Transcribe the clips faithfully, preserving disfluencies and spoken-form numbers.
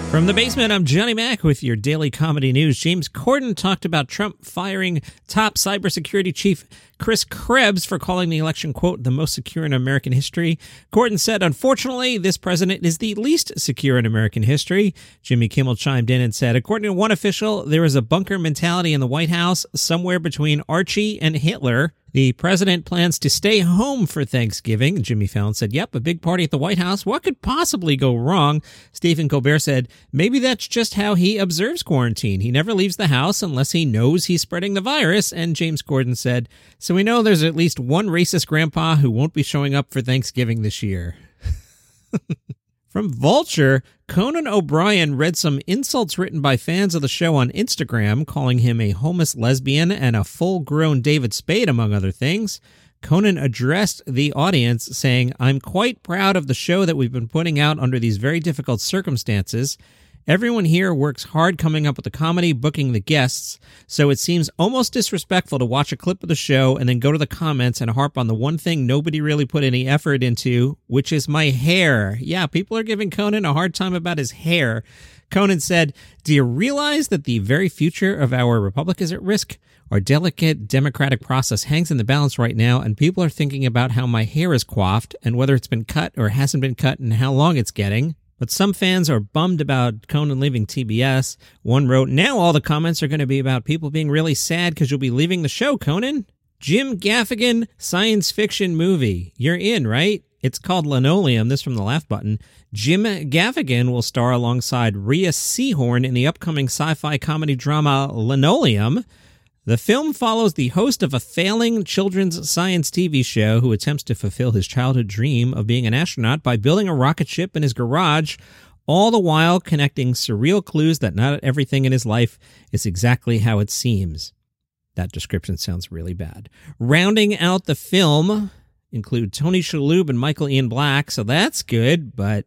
From the basement, I'm Johnny Mac with your daily comedy news. James Corden talked about Trump firing top cybersecurity chief Chris Krebs for calling the election, quote, the most secure in American history. Corden said, unfortunately, this president is the least secure in American history. Jimmy Kimmel chimed in and said, according to one official, there is a bunker mentality in the White House somewhere between Archie and Hitler. The president plans to stay home for Thanksgiving. Jimmy Fallon said, yep, a big party at the White House. What could possibly go wrong? Stephen Colbert said, maybe that's just how he observes quarantine. He never leaves the house unless he knows he's spreading the virus. And James Corden said, so we know there's at least one racist grandpa who won't be showing up for Thanksgiving this year. From Vulture, Conan O'Brien read some insults written by fans of the show on Instagram, calling him a homeless lesbian and a full-grown David Spade, among other things. Conan addressed the audience, saying, I'm quite proud of the show that we've been putting out under these very difficult circumstances. Everyone here works hard coming up with the comedy, booking the guests, so it seems almost disrespectful to watch a clip of the show and then go to the comments and harp on the one thing nobody really put any effort into, which is my hair. Yeah, people are giving Conan a hard time about his hair. Conan said, do you realize that the very future of our republic is at risk? Our delicate democratic process hangs in the balance right now, and people are thinking about how my hair is coiffed and whether it's been cut or hasn't been cut and how long it's getting. But some fans are bummed about Conan leaving T B S. One wrote, now all the comments are going to be about people being really sad because you'll be leaving the show, Conan. Jim Gaffigan science fiction movie. You're in, right? It's called Linoleum. This from the Laugh Button. Jim Gaffigan will star alongside Rhea Seehorn in the upcoming sci-fi comedy drama Linoleum. The film follows the host of a failing children's science T V show who attempts to fulfill his childhood dream of being an astronaut by building a rocket ship in his garage, all the while connecting surreal clues that not everything in his life is exactly how it seems. That description sounds really bad. Rounding out the film include Tony Shalhoub and Michael Ian Black, so that's good, but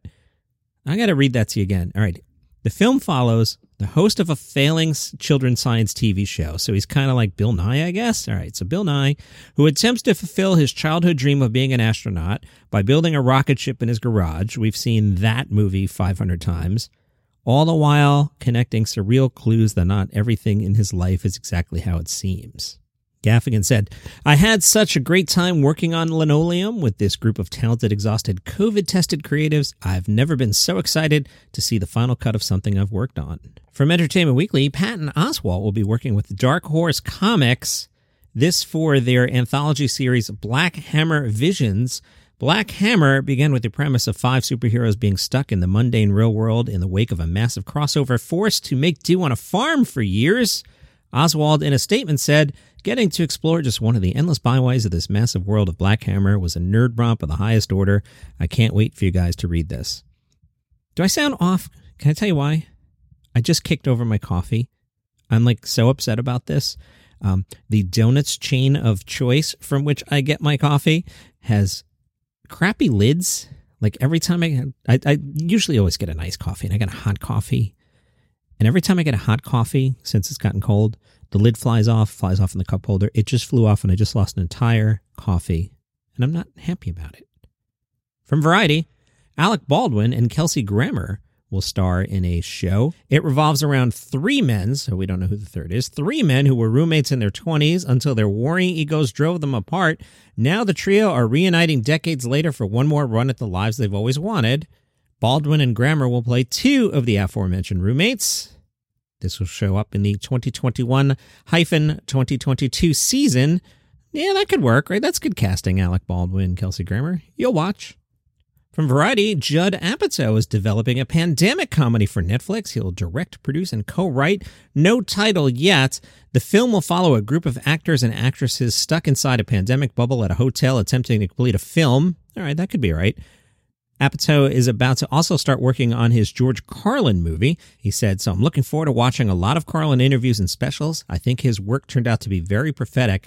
I got to read that to you again. All right. The film follows the host of a failing children's science T V show. So he's kind of like Bill Nye, I guess. All right, so Bill Nye, who attempts to fulfill his childhood dream of being an astronaut by building a rocket ship in his garage. We've seen that movie five hundred times. All the while connecting surreal clues that not everything in his life is exactly how it seems. Gaffigan said, I had such a great time working on Linoleum with this group of talented, exhausted, COVID-tested creatives. I've never been so excited to see the final cut of something I've worked on. From Entertainment Weekly, Patton Oswalt will be working with Dark Horse Comics, this for their anthology series Black Hammer Visions. Black Hammer began with the premise of five superheroes being stuck in the mundane real world in the wake of a massive crossover forced to make do on a farm for years. Oswald, in a statement, said, getting to explore just one of the endless byways of this massive world of Black Hammer was a nerd romp of the highest order. I can't wait for you guys to read this. Do I sound off? Can I tell you why? I just kicked over my coffee. I'm like so upset about this. Um, the donuts chain of choice from which I get my coffee has crappy lids. Like every time I, I, I usually always get a nice coffee and I get a hot coffee. And every time I get a hot coffee, since it's gotten cold, the lid flies off, flies off in the cup holder. It just flew off and I just lost an entire coffee. And I'm not happy about it. From Variety, Alec Baldwin and Kelsey Grammer will star in a show. It revolves around three men, so we don't know who the third is, three men who were roommates in their twenties until their warring egos drove them apart. Now the trio are reuniting decades later for one more run at the lives they've always wanted. Baldwin and Grammer will play two of the aforementioned roommates. This will show up in the twenty twenty-one twenty twenty-two season. Yeah, that could work, right? That's good casting, Alec Baldwin, Kelsey Grammer. You'll watch. From Variety, Judd Apatow is developing a pandemic comedy for Netflix. He'll direct, produce, and co-write. No title yet. The film will follow a group of actors and actresses stuck inside a pandemic bubble at a hotel attempting to complete a film. All right, that could be right. Apatow is about to also start working on his George Carlin movie. He said, so I'm looking forward to watching a lot of Carlin interviews and specials. I think his work turned out to be very prophetic.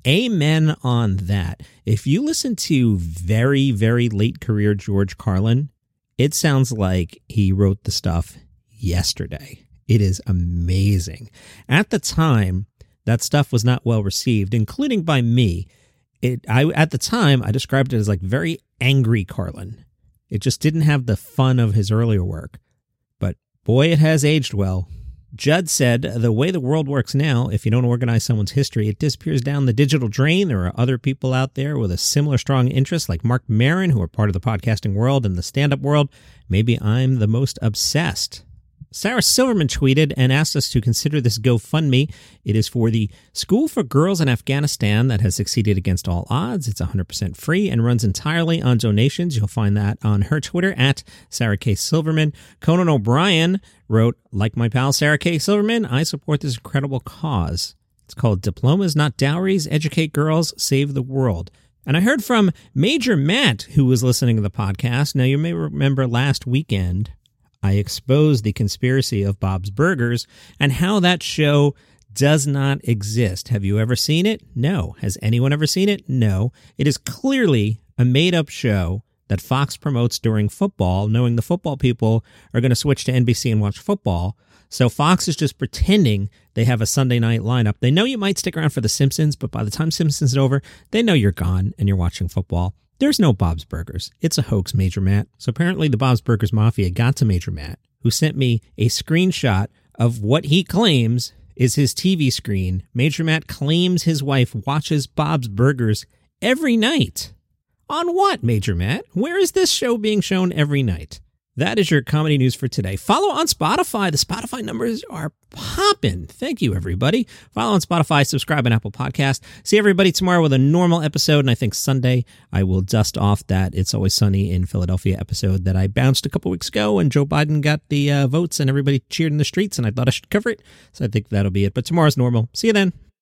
Amen on that. If you listen to very, very late career George Carlin, it sounds like he wrote the stuff yesterday. It is amazing. At the time, that stuff was not well received, including by me. It, I, at the time, I described it as like very angry Carlin. It just didn't have the fun of his earlier work. But Boy, it has aged well. Judd said, the way the world works now, if you don't organize someone's history, it disappears down the digital drain. There are other people out there with a similar strong interest, like Mark Maron, who are part of the podcasting world and the stand-up world. Maybe I'm the most obsessed. Sarah Silverman tweeted and asked us to consider this GoFundMe. It is for the School for Girls in Afghanistan that has succeeded against all odds. It's one hundred percent free and runs entirely on donations. You'll find that on her Twitter at Sarah K. Silverman. Conan O'Brien wrote, like my pal Sarah K. Silverman, I support this incredible cause. It's called Diplomas Not Dowries, Educate Girls, Save the World. And I heard from Major Matt, who was listening to the podcast. Now, you may remember last weekend, I exposed the conspiracy of Bob's Burgers and how that show does not exist. Have you ever seen it? No. Has anyone ever seen it? No. It is clearly a made-up show that Fox promotes during football, knowing the football people are going to switch to N B C and watch football. So Fox is just pretending they have a Sunday night lineup. They know you might stick around for The Simpsons, but by the time Simpsons is over, they know you're gone and you're watching football. There's no Bob's Burgers. It's a hoax, Major Matt. So apparently the Bob's Burgers Mafia got to Major Matt, who sent me a screenshot of what he claims is his T V screen. Major Matt claims his wife watches Bob's Burgers every night. On what, Major Matt? Where is this show being shown every night? That is your comedy news for today. Follow on Spotify. The Spotify numbers are popping. Thank you, everybody. Follow on Spotify, subscribe on Apple Podcast. See everybody tomorrow with a normal episode, and I think Sunday I will dust off that It's Always Sunny in Philadelphia episode that I bounced a couple weeks ago, and Joe Biden got the uh, votes, and everybody cheered in the streets, and I thought I should cover it, so I think that'll be it. But tomorrow's normal. See you then.